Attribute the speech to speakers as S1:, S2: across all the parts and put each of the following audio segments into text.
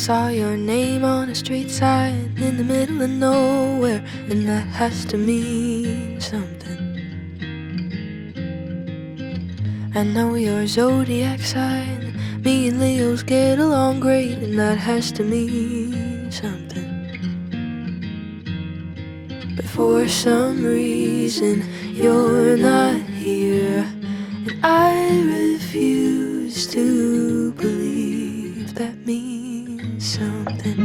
S1: saw your name on a street sign in the middle of nowhere, and that has to mean something. I know your zodiac sign, me and Leos get along great, and that has to mean something. But for some reason you're not here, and I refuse to believe that means something.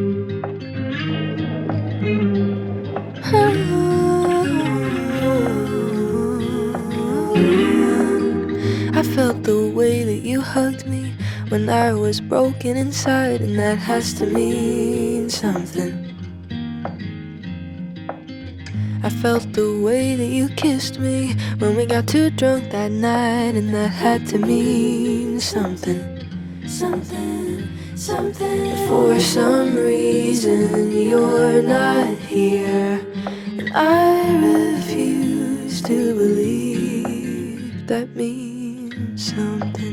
S1: I felt the way that you hugged me when I was broken inside, and that has to mean something. I felt the way that you kissed me when we got too drunk that night, and that had to mean something. Something, something. For some reason you're not here, and I refuse to believe that means something.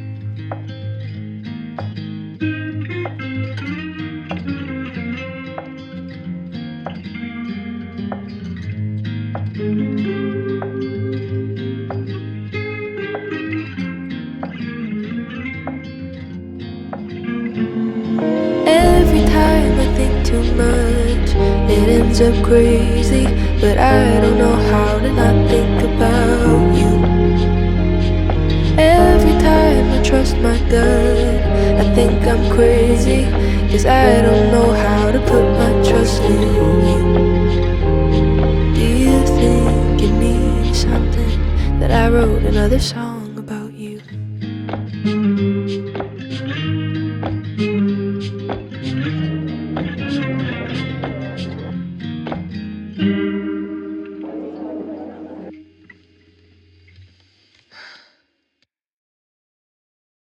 S1: Every time I think too much, it ends up crazy, but I don't know how to not think about you. Every time I trust my gut, I think I'm crazy, 'cause I don't know how to put my trust in you. Do you think it means something that I wrote another song?